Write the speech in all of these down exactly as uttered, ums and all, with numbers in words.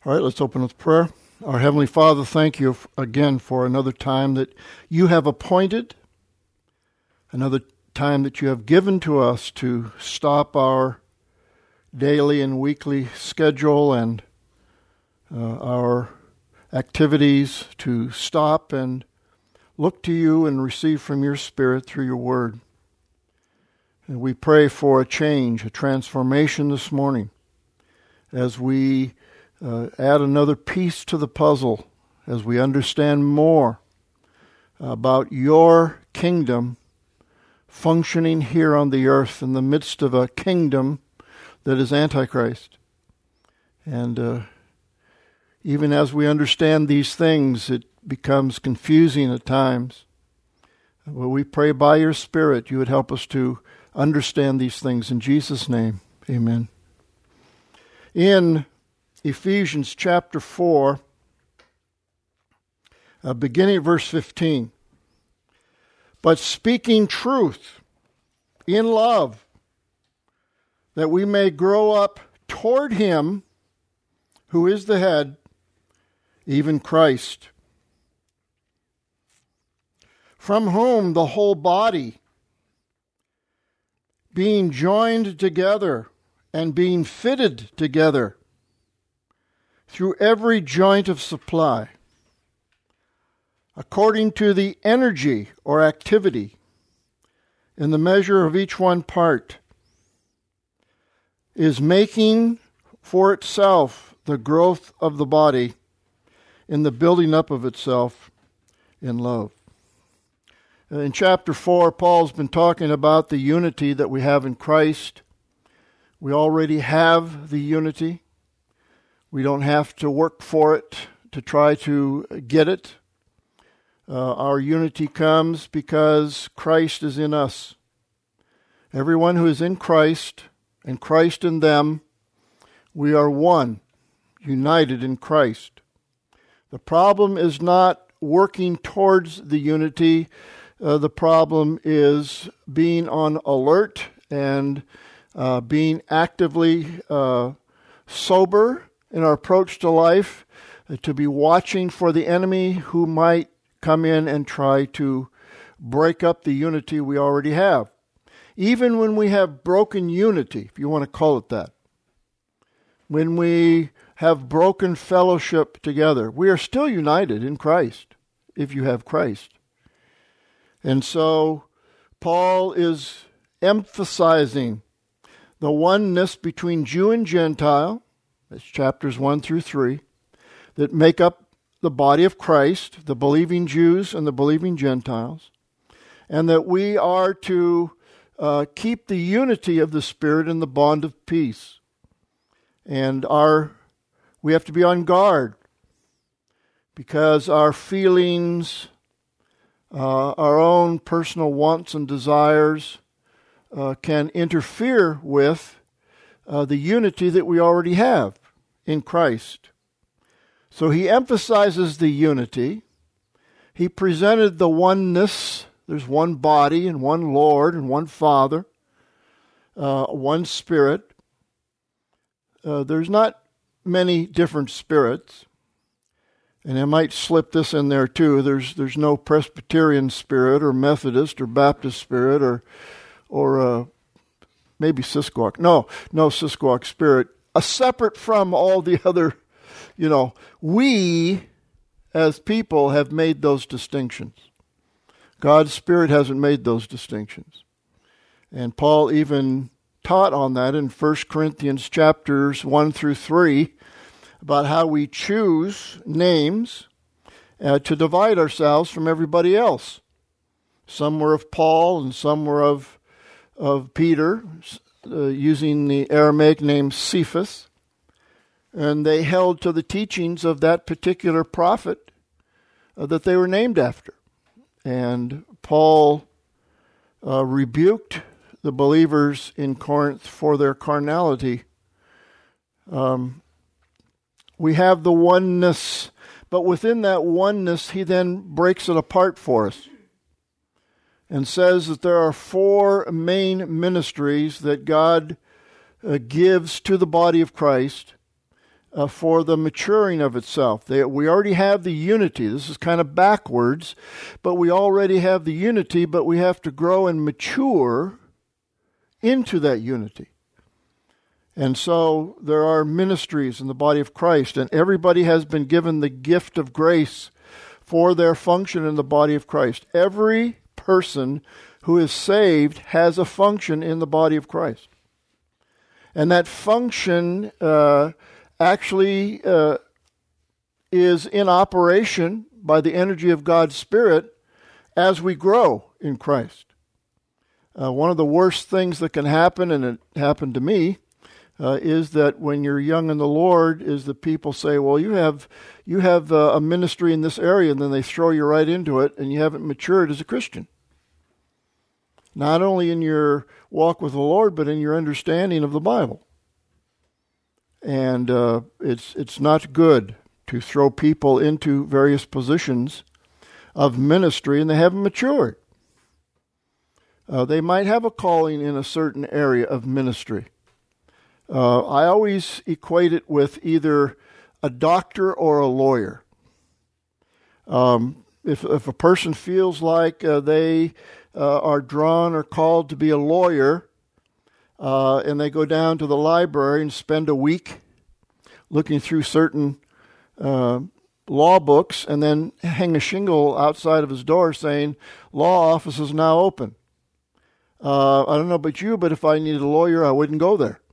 All right, let's open with prayer. Our Heavenly Father, thank you again for another time that you have appointed, another time that you have given to us to stop our daily and weekly schedule and uh, our activities, to stop and look to you and receive from your Spirit through your word. And we pray for a change, a transformation this morning as we uh, add another piece to the puzzle, as we understand more about your kingdom functioning here on the earth in the midst of a kingdom that is Antichrist. And uh, even as we understand these things, it becomes confusing at times. Well, we pray by your Spirit you would help us to understand these things. In Jesus' name, amen. In Ephesians chapter four, uh, beginning at verse fifteen, but speaking truth in love, that we may grow up toward him who is the head, even Christ, from whom the whole body, being joined together and being fitted together through every joint of supply, according to the energy or activity in the measure of each one part, is making for itself the growth of the body in the building up of itself in love. In chapter four, Paul's been talking about the unity that we have in Christ. We already have the unity. We don't have to work for it to try to get it. Uh, our unity comes because Christ is in us. Everyone who is in Christ and Christ in them, we are one, united in Christ. The problem is not working towards the unity. Uh, the problem is being on alert and uh, being actively uh, sober in our approach to life, uh, to be watching for the enemy who might come in and try to break up the unity we already have. Even when we have broken unity, if you want to call it that, when we have broken fellowship together, we are still united in Christ, if you have Christ. And so Paul is emphasizing the oneness between Jew and Gentile, that's chapters one through three, that make up the body of Christ, the believing Jews and the believing Gentiles, and that we are to uh, keep the unity of the Spirit in the bond of peace. And our we have to be on guard because our feelings, uh, our own personal wants and desires uh, can interfere with uh, the unity that we already have in Christ. So he emphasizes the unity. He presented the oneness. There's one body and one Lord and one Father, uh, one Spirit. Uh, there's not many different spirits. And I might slip this in there too. There's there's no Presbyterian spirit or Methodist or Baptist spirit or or uh, maybe Siskoak. No, no Siskoak spirit. A separate from all the other, you know, we as people have made those distinctions. God's Spirit hasn't made those distinctions. And Paul even taught on that in First Corinthians chapters one through three about how we choose names uh, to divide ourselves from everybody else. Some were of Paul and some were of, of Peter, uh, using the Aramaic name Cephas. And they held to the teachings of that particular prophet uh, that they were named after. And Paul uh, rebuked the believers in Corinth for their carnality. Um, we have the oneness, but within that oneness, he then breaks it apart for us and says that there are four main ministries that God uh, gives to the body of Christ uh, for the maturing of itself. They, we already have the unity. This is kind of backwards, but we already have the unity, but we have to grow and mature into that unity. And so there are ministries in the body of Christ, and everybody has been given the gift of grace for their function in the body of Christ. Every person who is saved has a function in the body of Christ. And that function uh, actually uh, is in operation by the energy of God's Spirit as we grow in Christ. Uh, one of the worst things that can happen, and it happened to me, Uh, is that when you're young in the Lord, is that people say, well, you have you have uh, a ministry in this area, and then they throw you right into it, and you haven't matured as a Christian. Not only in your walk with the Lord, but in your understanding of the Bible. And uh, it's it's not good to throw people into various positions of ministry, and they haven't matured. Uh, they might have a calling in a certain area of ministry. Uh, I always equate it with either a doctor or a lawyer. Um, if if a person feels like uh, they uh, are drawn or called to be a lawyer, uh, and they go down to the library and spend a week looking through certain uh, law books, and then hang a shingle outside of his door saying, "Law office is now open." Uh, I don't know about you, but if I needed a lawyer, I wouldn't go there.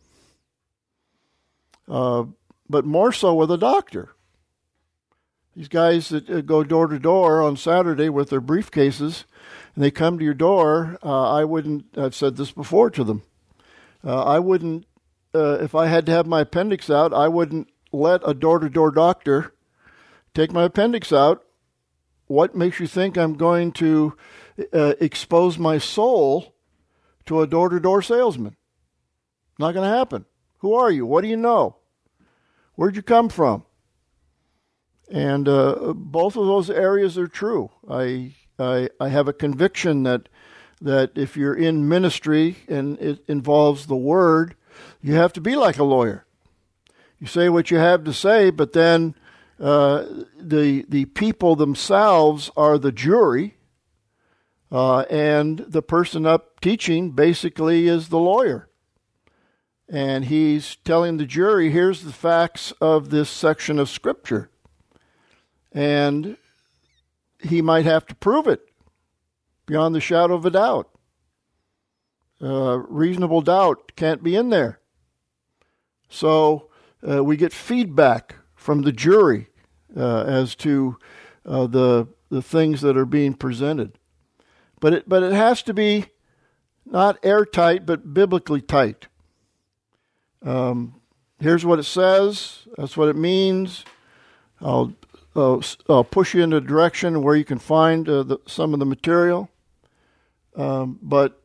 Uh, but more so with a doctor. These guys that uh, go door to door on Saturday with their briefcases, and they come to your door, uh, I wouldn't, I've said this before to them, uh, I wouldn't, uh, if I had to have my appendix out, I wouldn't let a door-to-door doctor take my appendix out. What makes you think I'm going to uh, expose my soul to a door-to-door salesman? Not going to happen. Who are you? What do you know? Where'd you come from? And uh, both of those areas are true. I, I I have a conviction that that if you're in ministry and it involves the Word, you have to be like a lawyer. You say what you have to say, but then uh, the the people themselves are the jury, uh, and the person up teaching basically is the lawyer. And he's telling the jury, here's the facts of this section of Scripture. And he might have to prove it beyond the shadow of a doubt. Uh, reasonable doubt can't be in there. So uh, we get feedback from the jury uh, as to uh, the the things that are being presented. But it, but it has to be not airtight, but biblically tight. Um, here's what it says. That's what it means. I'll, uh, I'll push you in a direction where you can find uh, the, some of the material. Um, but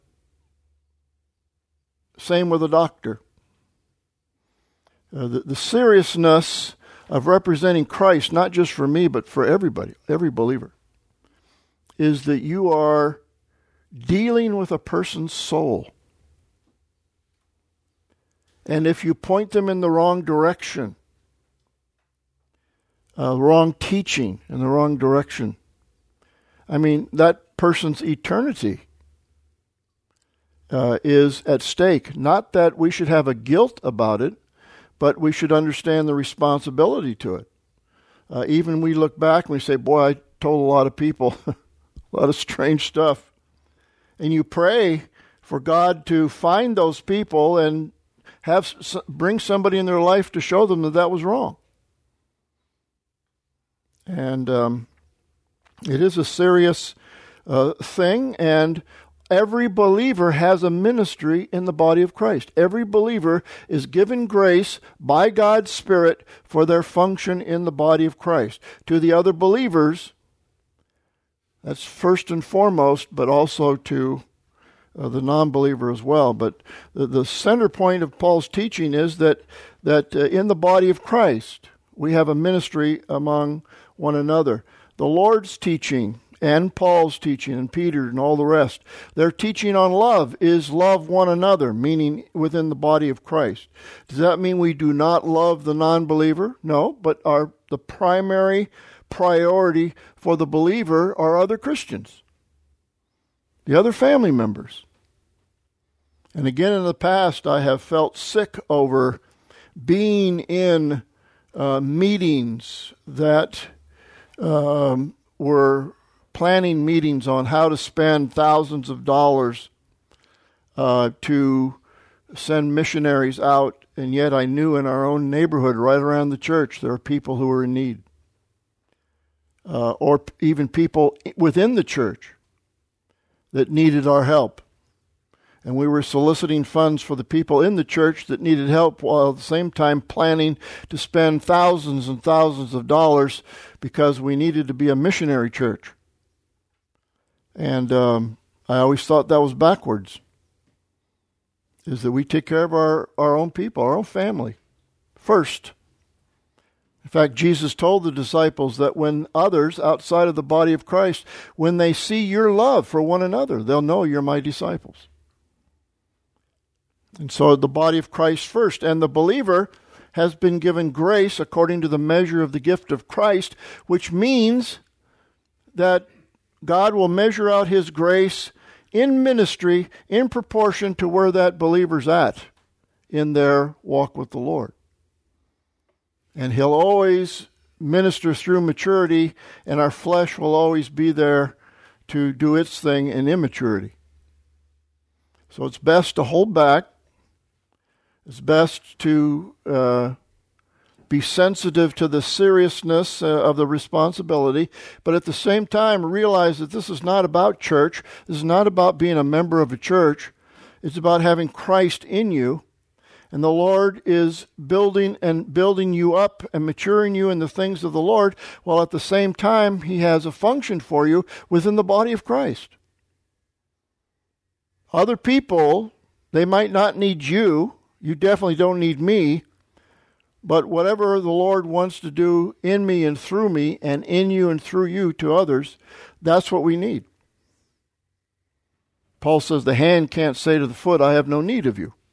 same with a doctor. Uh, the, the seriousness of representing Christ, not just for me, but for everybody, every believer, is that you are dealing with a person's soul. And if you point them in the wrong direction, uh, wrong teaching in the wrong direction, I mean, that person's eternity uh, is at stake. Not that we should have a guilt about it, but we should understand the responsibility to it. Uh, even we look back and we say, boy, I told a lot of people a lot of strange stuff. And you pray for God to find those people and have bring somebody in their life to show them that that was wrong. And um, it is a serious uh, thing, and every believer has a ministry in the body of Christ. Every believer is given grace by God's Spirit for their function in the body of Christ. To the other believers, that's first and foremost, but also to uh, the non-believer as well. But the, the center point of Paul's teaching is that, that uh, in the body of Christ, we have a ministry among one another. The Lord's teaching and Paul's teaching and Peter and all the rest, their teaching on love is love one another, meaning within the body of Christ. Does that mean we do not love the non-believer? No, but our the primary priority for the believer are other Christians, the other family members. And again, in the past, I have felt sick over being in uh, meetings that um, were planning meetings on how to spend thousands of dollars uh, to send missionaries out, and yet I knew in our own neighborhood, right around the church, there are people who are in need. Uh, or p- even people within the church that needed our help. And we were soliciting funds for the people in the church that needed help, while at the same time planning to spend thousands and thousands of dollars because we needed to be a missionary church. And um, I always thought that was backwards, is that we take care of our, our own people, our own family, first. In fact, Jesus told the disciples that when others outside of the body of Christ, when they see your love for one another, they'll know you're my disciples. And so the body of Christ first, and the believer has been given grace according to the measure of the gift of Christ, which means that God will measure out his grace in ministry in proportion to where that believer's at in their walk with the Lord. And he'll always minister through maturity, and our flesh will always be there to do its thing in immaturity. So it's best to hold back. It's best to uh, be sensitive to the seriousness uh, of the responsibility, but at the same time realize that this is not about church. This is not about being a member of a church. It's about having Christ in you, and the Lord is building and building you up and maturing you in the things of the Lord, while at the same time he has a function for you within the body of Christ. Other people, they might not need you. You definitely don't need me. But whatever the Lord wants to do in me and through me, and in you and through you to others, that's what we need. Paul says the hand can't say to the foot, I have no need of you.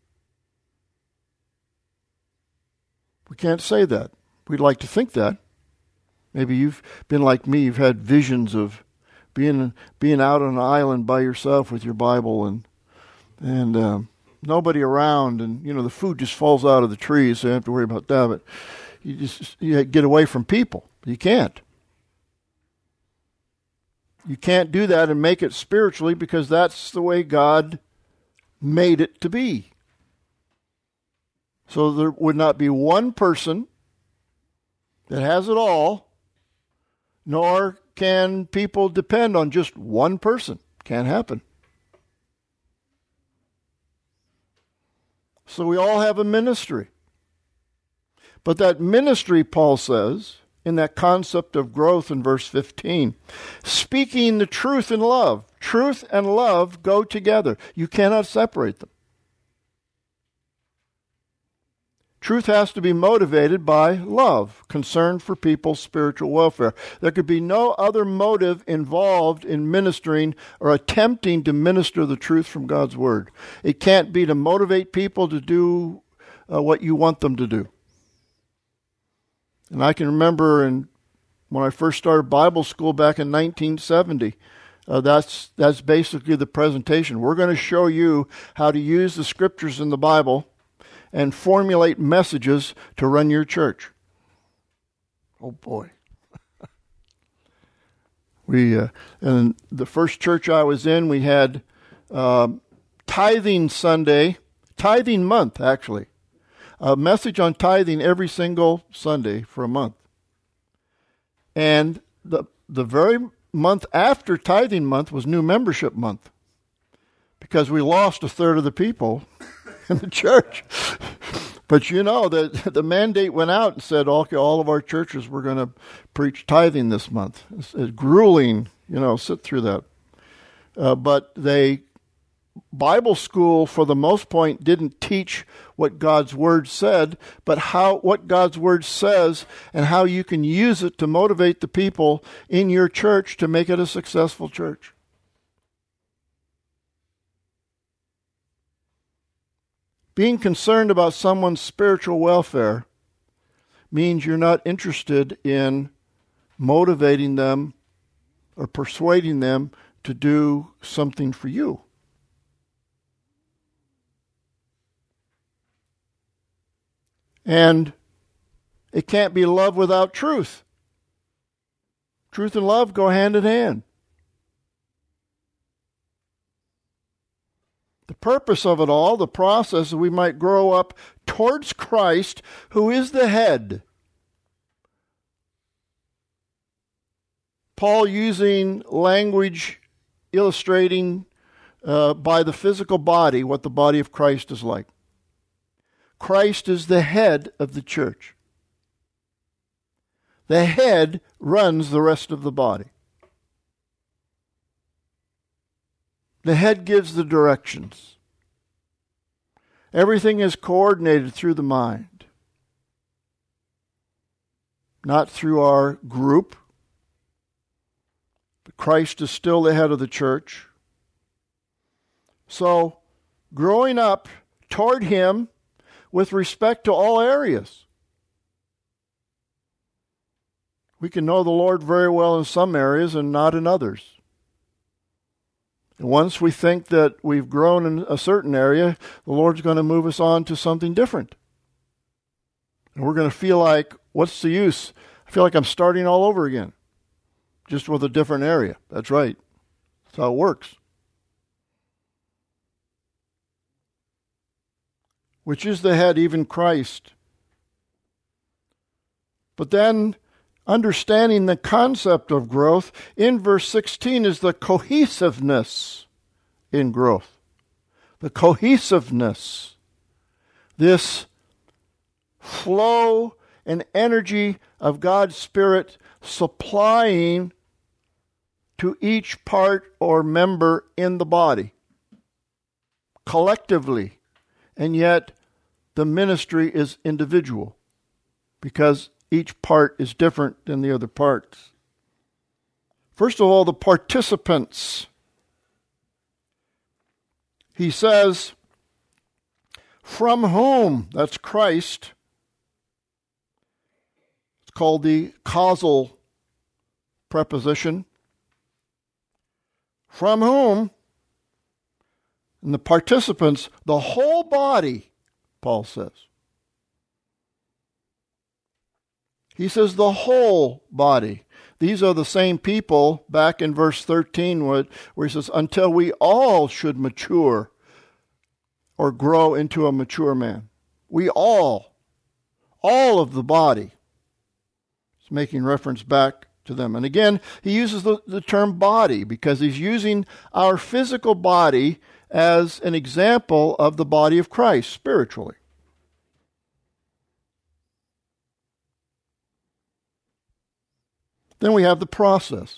We can't say that. We'd like to think that. Maybe you've been like me. You've had visions of being being out on an island by yourself with your Bible and and um, nobody around, and you know the food just falls out of the trees, so you don't have to worry about that. But you just you get away from people. You can't. You can't do that and make it spiritually, because that's the way God made it to be. So there would not be one person that has it all, nor can people depend on just one person. Can't happen. So we all have a ministry. But that ministry, Paul says, in that concept of growth in verse fifteen, speaking the truth in love. Truth and love go together. You cannot separate them. Truth has to be motivated by love, concern for people's spiritual welfare. There could be no other motive involved in ministering or attempting to minister the truth from God's Word. It can't be to motivate people to do uh, what you want them to do. And I can remember in, when I first started Bible school back in nineteen seventy, uh, that's, that's basically the presentation. We're going to show you how to use the scriptures in the Bible and formulate messages to run your church. Oh boy. we uh, and the first church I was in, we had uh, tithing Sunday, tithing month actually, a message on tithing every single Sunday for a month. And the the very month after tithing month was new membership month, because we lost a third of the people in the church. But you know, the, the mandate went out and said, okay, all of our churches were going to preach tithing this month. It's, it's grueling, you know, sit through that. Uh, but they Bible school, for the most part, didn't teach what God's Word said, but how what God's Word says and how you can use it to motivate the people in your church to make it a successful church. Being concerned about someone's spiritual welfare means you're not interested in motivating them or persuading them to do something for you. And it can't be love without truth. Truth and love go hand in hand. The purpose of it all, the process, is we might grow up towards Christ, who is the head. Paul using language illustrating uh, by the physical body what the body of Christ is like. Christ is the head of the church. The head runs the rest of the body. The head gives the directions. Everything is coordinated through the mind, not through our group. But Christ is still the head of the church. So, growing up toward Him with respect to all areas. We can know the Lord very well in some areas and not in others. And once we think that we've grown in a certain area, the Lord's going to move us on to something different. And we're going to feel like, what's the use? I feel like I'm starting all over again, just with a different area. That's right. That's how it works. Which is the head, even Christ. But then, understanding the concept of growth, in verse sixteen is the cohesiveness in growth. The cohesiveness. This flow and energy of God's Spirit supplying to each part or member in the body. Collectively. And yet, the ministry is individual. Because each part is different than the other parts. First of all, the participants. He says, from whom, that's Christ. It's called the causal preposition. From whom, and the participants, the whole body, Paul says. He says the whole body. These are the same people back in verse thirteen where he says, until we all should mature or grow into a mature man. We all, all of the body. He's making reference back to them. And again, he uses the, the term body because he's using our physical body as an example of the body of Christ spiritually. Then we have the process.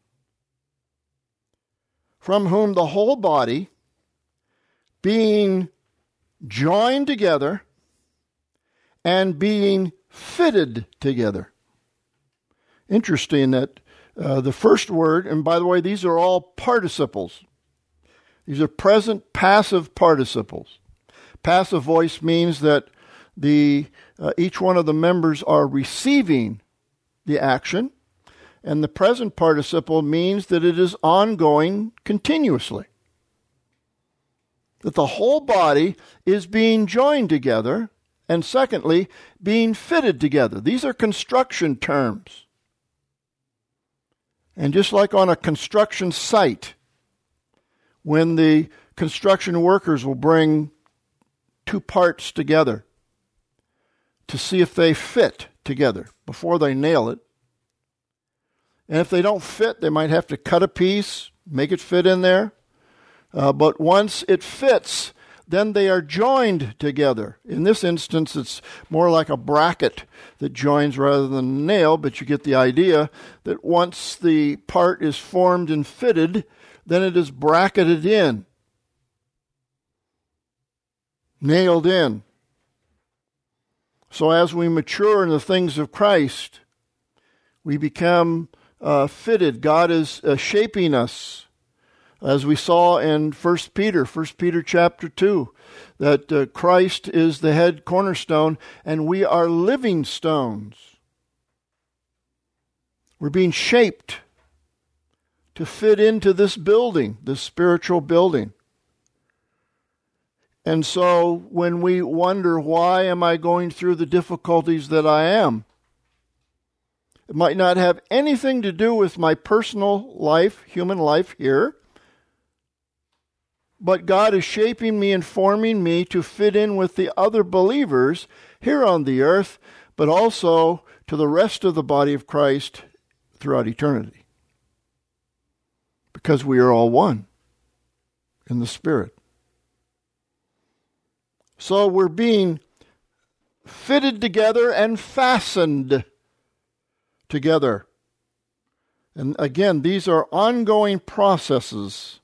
From whom the whole body, being joined together and being fitted together. Interesting that uh, the first word, and by the way, these are all participles. These are present passive participles. Passive voice means that the uh, each one of the members are receiving the action. And the present participle means that it is ongoing continuously. That the whole body is being joined together, and secondly, being fitted together. These are construction terms. And just like on a construction site, when the construction workers will bring two parts together to see if they fit together before they nail it, and if they don't fit, they might have to cut a piece, make it fit in there. Uh, but once it fits, then they are joined together. In this instance, it's more like a bracket that joins rather than a nail, but you get the idea that once the part is formed and fitted, then it is bracketed in. nailed in. So as we mature in the things of Christ, we become uh, fitted. God is uh, shaping us, as we saw in First Peter, First Peter chapter two, that uh, Christ is the head cornerstone, and we are living stones. We're being shaped to fit into this building, this spiritual building. And so when we wonder, why am I going through the difficulties that I am? It might not have anything to do with my personal life, human life here, but God is shaping me and forming me to fit in with the other believers here on the earth, but also to the rest of the body of Christ throughout eternity. Because we are all one in the Spirit. So we're being fitted together and fastened together. And again, these are ongoing processes.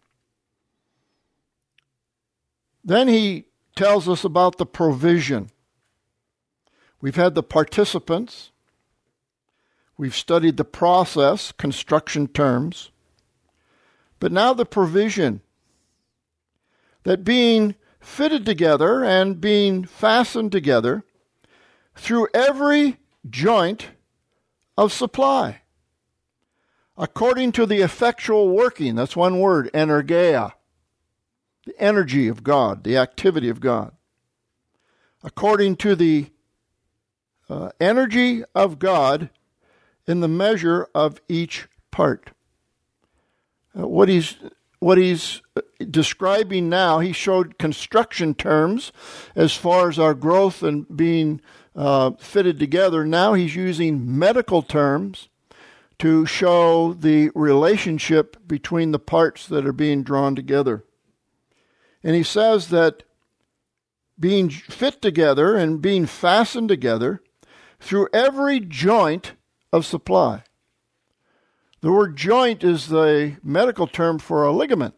Then he tells us about the provision. We've had the participants. We've studied the process, construction terms. But now the provision. That being fitted together and being fastened together through every joint of supply, according to the effectual working, that's one word, energeia, the energy of God, the activity of God, according to the uh, energy of God in the measure of each part. Uh, what he's What he's describing now, he showed construction terms as far as our growth and being uh, fitted together. Now he's using medical terms to show the relationship between the parts that are being drawn together. And he says that being fit together and being fastened together through every joint of supply. The word joint is the medical term for a ligament.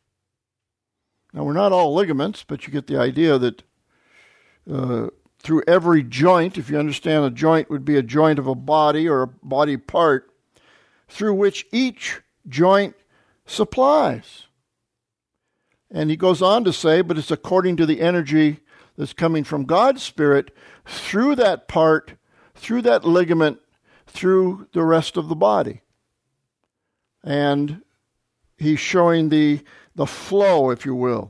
Now, we're not all ligaments, but you get the idea that uh, through every joint, if you understand a joint would be a joint of a body or a body part, through which each joint supplies. And he goes on to say, but it's according to the energy that's coming from God's Spirit through that part, through that ligament, through the rest of the body. And he's showing the, the flow, if you will,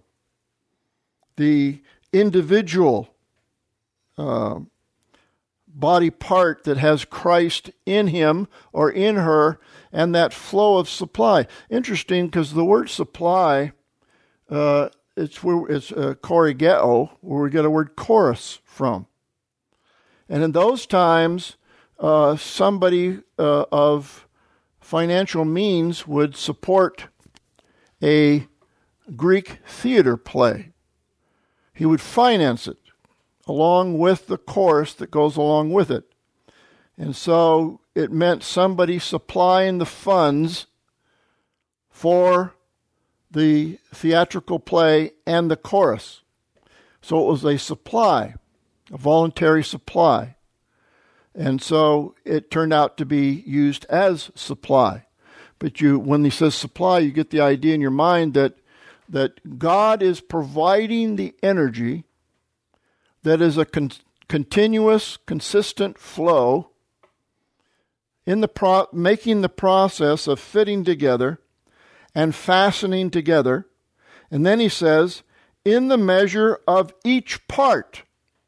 the individual uh, body part that has Christ in him or in her, and that flow of supply. Interesting, because the word supply, uh, it's where it's uh, korigeo, where we get a word chorus from. And in those times, uh, somebody uh, of financial means would support a Greek theater play. He would finance it along with the chorus that goes along with it. And so it meant somebody supplying the funds for the theatrical play and the chorus. So it was a supply, a voluntary supply. And so it turned out to be used as supply. But you, when he says supply, you get the idea in your mind that, that God is providing the energy that is a con- continuous, consistent flow in the pro- making the process of fitting together and fastening together. And then he says, in the measure of each part.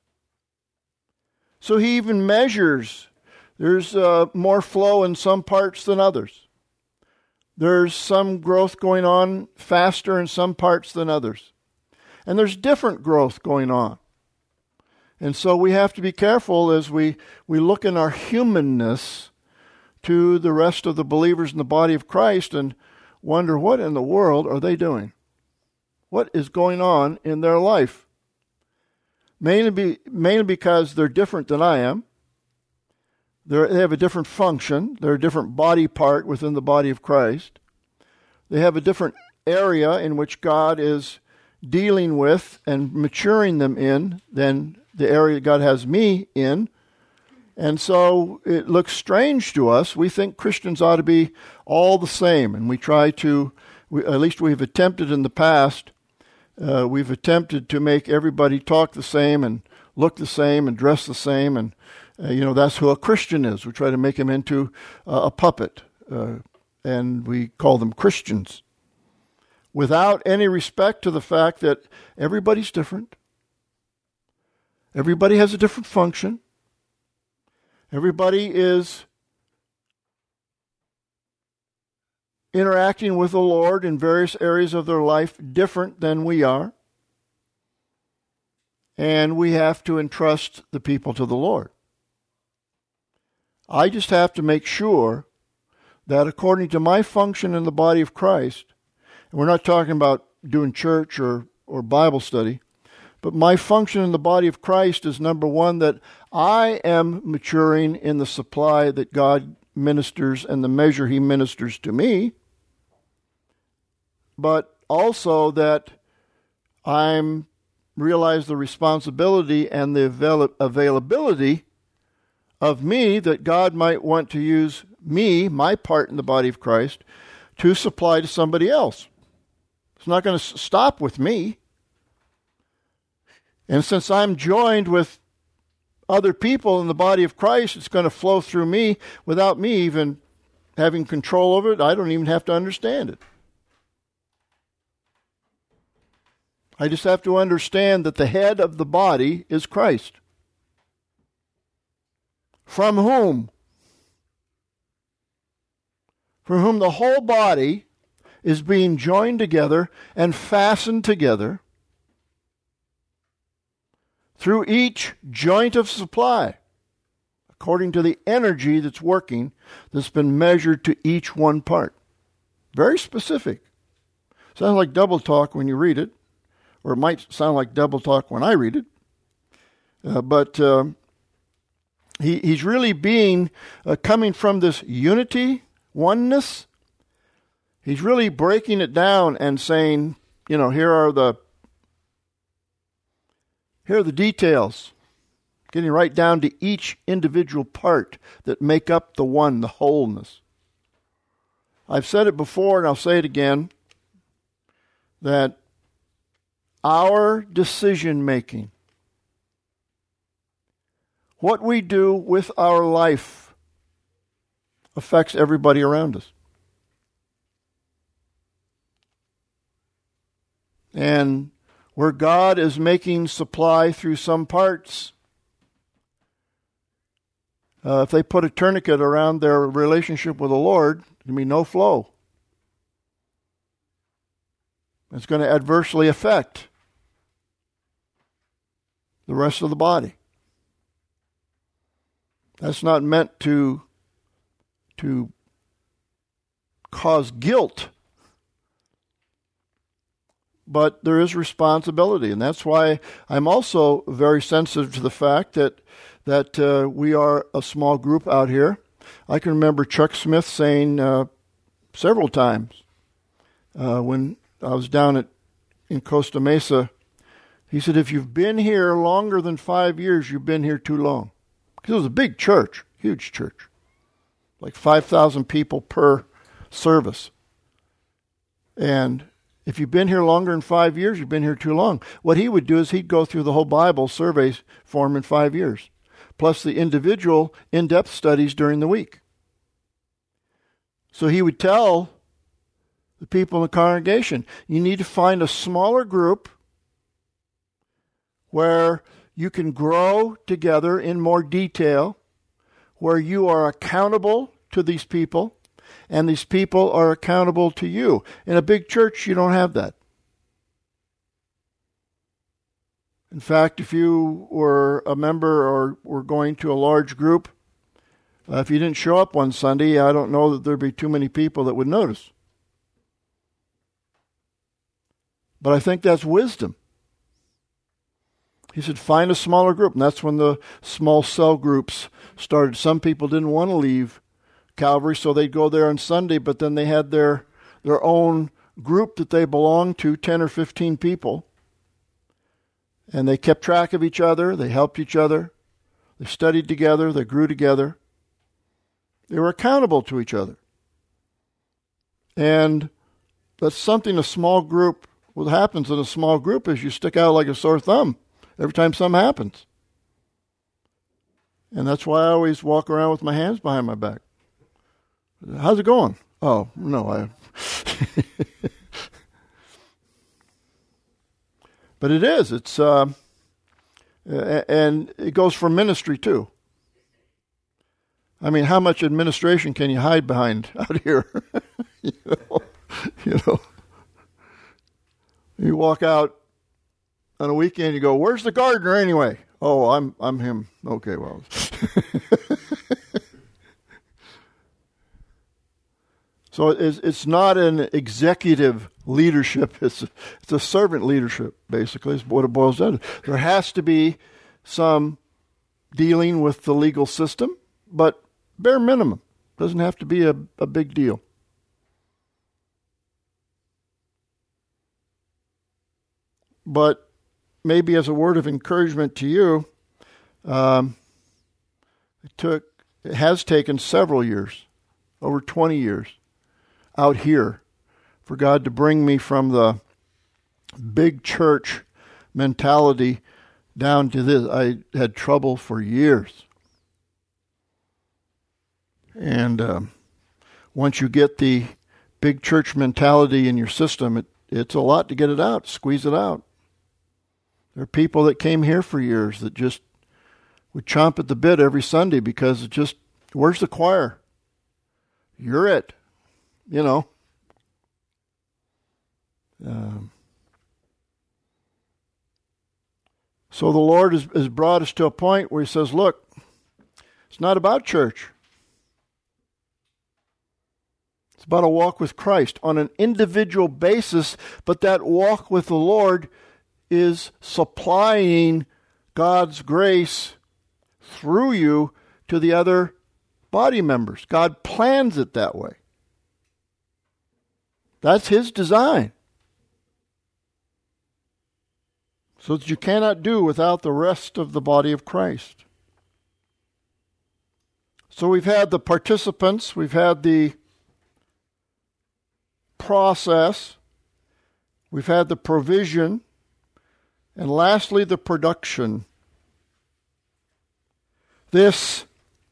So he even measures. There's uh, more flow in some parts than others. There's some growth going on faster in some parts than others. And there's different growth going on. And so we have to be careful as we, we look in our humanness to the rest of the believers in the body of Christ and wonder, what in the world are they doing? What is going on in their life? Mainly, be, mainly because they're different than I am. They're, they have a different function. They're a different body part within the body of Christ. They have a different area in which God is dealing with and maturing them in than the area God has me in. And so it looks strange to us. We think Christians ought to be all the same, and we try to, we, at least we've attempted in the past, uh, we've attempted to make everybody talk the same and look the same and dress the same, and uh, you know, that's who a Christian is. We try to make him into uh, a puppet, uh, and we call them Christians, without any respect to the fact that everybody's different. Everybody has a different function. Everybody is interacting with the Lord in various areas of their life different than we are. And we have to entrust the people to the Lord. I just have to make sure that according to my function in the body of Christ, and we're not talking about doing church or, or Bible study, but my function in the body of Christ is, number one, that I am maturing in the supply that God ministers and the measure He ministers to me, but also that I'm realize the responsibility and the avail- availability of me that God might want to use me, my part in the body of Christ, to supply to somebody else. It's not going to stop with me. And since I'm joined with other people in the body of Christ, it's going to flow through me without me even having control over it. I don't even have to understand it. I just have to understand that the head of the body is Christ. From whom? From whom the whole body is being joined together and fastened together through each joint of supply, according to the energy that's working, that's been measured to each one part. Very specific. Sounds like double talk when you read it, or it might sound like double talk when I read it. Uh, but uh, he, he's really being, uh, coming from this unity, oneness. He's really breaking it down and saying, you know, here are the Here are the details, getting right down to each individual part that make up the one, the wholeness. I've said it before and I'll say it again, that our decision making, what we do with our life, affects everybody around us. And where God is making supply through some parts, uh, if they put a tourniquet around their relationship with the Lord, there'll be no flow. It's going to adversely affect the rest of the body. That's not meant to, to cause guilt, but there is responsibility, and that's why I'm also very sensitive to the fact that that uh, we are a small group out here. I can remember Chuck Smith saying uh, several times uh, when I was down at in Costa Mesa, he said, if you've been here longer than five years, you've been here too long. Because it was a big church, huge church, like five thousand people per service. And if you've been here longer than five years, you've been here too long. What he would do is he'd go through the whole Bible surveys for him in five years, plus the individual in-depth studies during the week. So he would tell the people in the congregation, you need to find a smaller group where you can grow together in more detail, where you are accountable to these people, and these people are accountable to you. In a big church, you don't have that. In fact, if you were a member or were going to a large group, uh, if you didn't show up one Sunday, I don't know that there'd be too many people that would notice. But I think that's wisdom. He said, find a smaller group. And that's when the small cell groups started. Some people didn't want to leave Calvary, so they'd go there on Sunday, but then they had their their own group that they belonged to, ten or fifteen people. And they kept track of each other. They helped each other. They studied together. They grew together. They were accountable to each other. And that's something a small group, what happens in a small group is you stick out like a sore thumb every time something happens. And that's why I always walk around with my hands behind my back. How's it going? Oh, no, I... But it is. It's uh, and it goes for ministry too. I mean, how much administration can you hide behind out here? you know, you know. You walk out on a weekend. You go, "Where's the gardener anyway?" Oh, I'm I'm him. Okay, well. So it's, it's not an executive leadership. It's a, it's a servant leadership, basically, is what it boils down to. There has to be some dealing with the legal system, but bare minimum. Doesn't have to be a, a big deal. But maybe as a word of encouragement to you, um, it took, it has taken several years, over twenty years, out here for God to bring me from the big church mentality down to this. I had trouble for years. And um, once you get the big church mentality in your system, it, it's a lot to get it out, squeeze it out. There are people that came here for years that just would chomp at the bit every Sunday because it just, where's the choir? You're it. You know, um, so the Lord has, has brought us to a point where He says, look, it's not about church. It's about a walk with Christ on an individual basis, but that walk with the Lord is supplying God's grace through you to the other body members. God plans it that way. That's His design. So that you cannot do without the rest of the body of Christ. So we've had the participants, we've had the process, we've had the provision, and lastly the production. This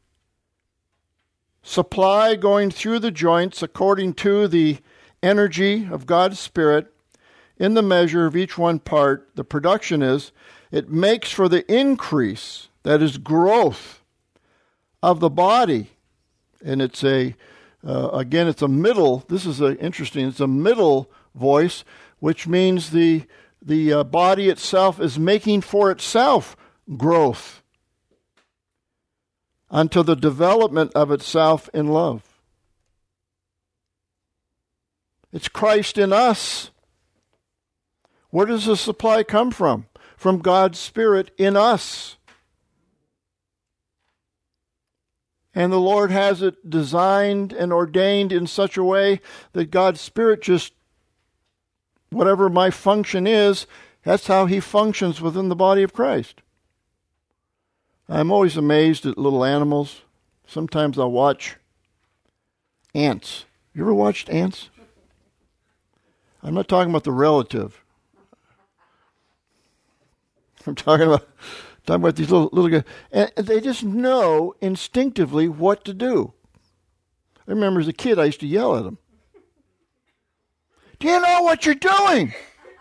supply going through the joints according to the energy of God's Spirit in the measure of each one part, the production is, it makes for the increase, that is growth, of the body. And it's a, uh, again, it's a middle, this is a, interesting, it's a middle voice, which means the, the uh, body itself is making for itself growth unto the development of itself in love. It's Christ in us. Where does the supply come from? From God's Spirit in us. And the Lord has it designed and ordained in such a way that God's Spirit just, whatever my function is, that's how He functions within the body of Christ. I'm always amazed at little animals. Sometimes I'll watch ants. You ever watched ants? I'm not talking about the relative. I'm talking about talking about these little little guys, and they just know instinctively what to do. I remember as a kid, I used to yell at them. Do you know what you're doing?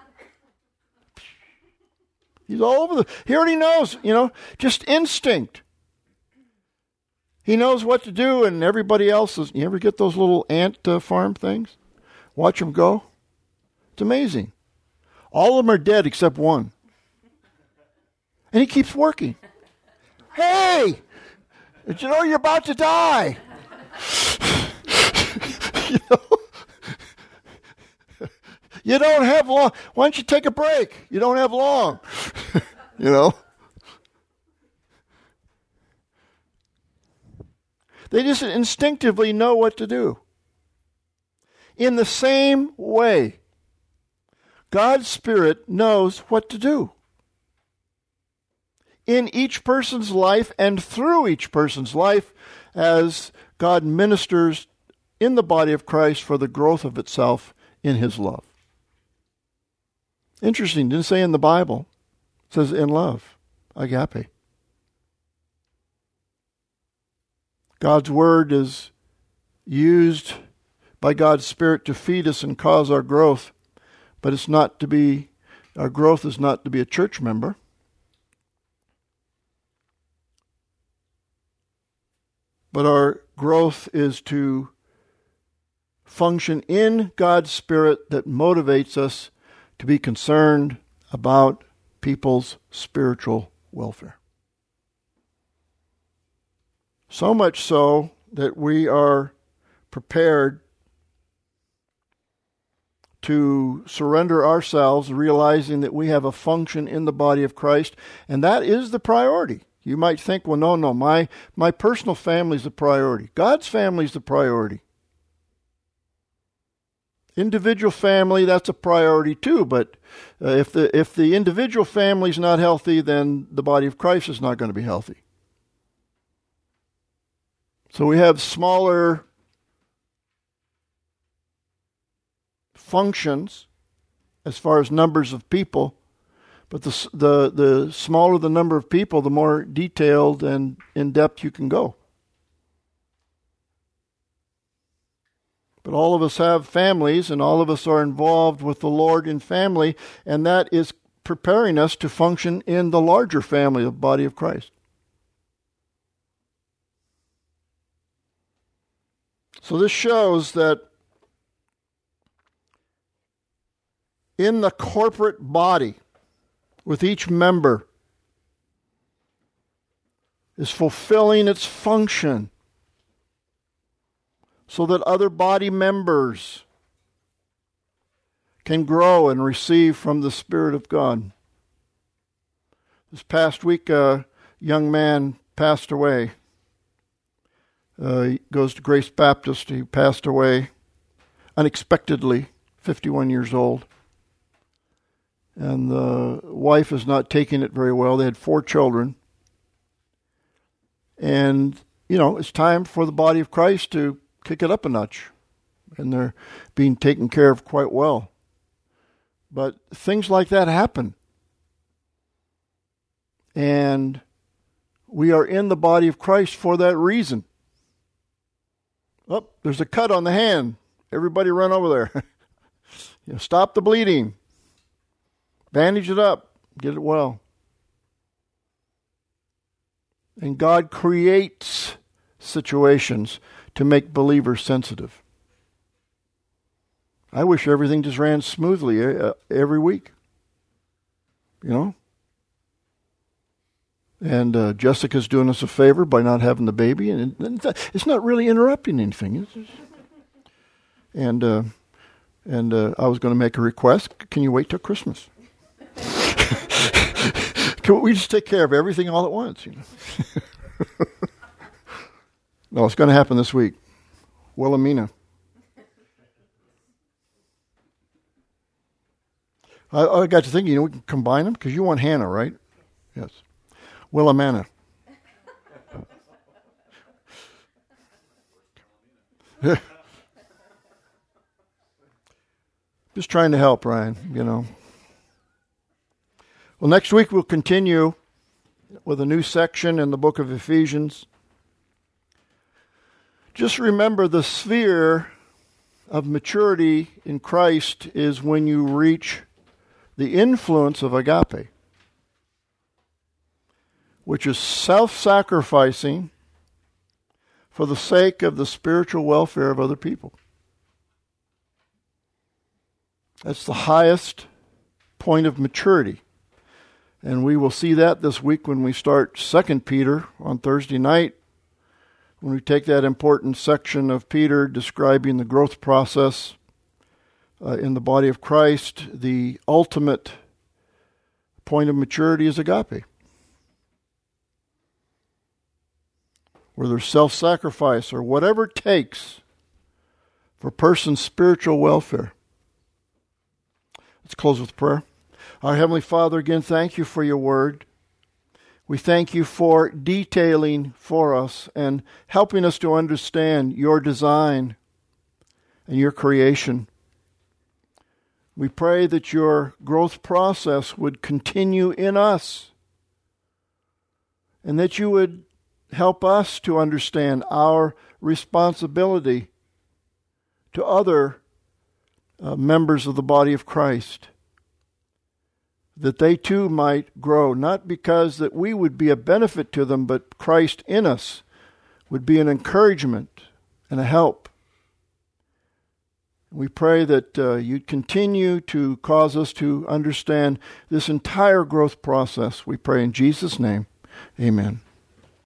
He's all over the. He already knows, you know, just instinct. He knows what to do, and everybody else is. You ever get those little ant uh, farm things? Watch them go. It's amazing. All of them are dead except one. And he keeps working. Hey! Did you know you're about to die? you know? You don't have long. Why don't you take a break? You don't have long. you know? They just instinctively know what to do. In the same way, God's Spirit knows what to do. in each person's life and through each person's life as God ministers in the body of Christ for the growth of itself in his love. Interesting, didn't say in the Bible. It says in love, agape. God's word is used by God's Spirit to feed us and cause our growth, but it's not to be, our growth is not to be a church member. But our growth is to function in God's Spirit that motivates us to be concerned about people's spiritual welfare. So much so that we are prepared to surrender ourselves, realizing that we have a function in the body of Christ, and that is the priority. You might think, well, no, no, my, my personal family is the priority. God's family is the priority. Individual family, that's a priority too, but uh, if the if the individual family is not healthy, then the body of Christ is not going to be healthy. So we have smaller functions as far as numbers of people, but the the the smaller the number of people, the more detailed and in depth you can go. But all of us have families, and all of us are involved with the Lord in family, and that is preparing us to function in the larger family of the body of Christ. So this shows that in the corporate body, with each member, is fulfilling its function, so that other body members can grow and receive from the Spirit of God. This past week, a young man passed away. Uh, he goes to Grace Baptist. He passed away unexpectedly, fifty-one years old. And the wife is not taking it very well. They had four children. And, you know, it's time for the body of Christ to kick it up a notch, and they're being taken care of quite well. But things like that happen. And we are in the body of Christ for that reason. Oh, there's a cut on the hand. Everybody run over there. You know, stop the bleeding. Bandage it up. Get it well. And God creates situations to make believers sensitive. I wish everything just ran smoothly uh, every week. You know? And uh, Jessica's doing us a favor by not having the baby. And it's not really interrupting anything. And uh, and uh, I was going to make a request. Can you wait till Christmas? Can we just take care of everything all at once? You know? No, it's going to happen this week. Wilhelmina. I, I got to thinking, you know, we can combine them because you want Hannah, right? Yes. Wilhelmina. Just trying to help, Ryan, you know. Well, next week we'll continue with a new section in the book of Ephesians. Just remember, the sphere of maturity in Christ is when you reach the influence of agape, which is self-sacrificing for the sake of the spiritual welfare of other people. That's the highest point of maturity. And we will see that this week when we start Second Peter on Thursday night, when we take that important section of Peter describing the growth process uh, in the body of Christ. The ultimate point of maturity is agape, where there's self-sacrifice or whatever it takes for a person's spiritual welfare. Let's close with prayer. Our Heavenly Father, again, thank you for your word. We thank you for detailing for us and helping us to understand your design and your creation. We pray that your growth process would continue in us and that you would help us to understand our responsibility to other uh, members of the body of Christ, that they too might grow, not because that we would be a benefit to them, but Christ in us would be an encouragement and a help. We pray that uh, you'd continue to cause us to understand this entire growth process. We pray in Jesus' name. Amen.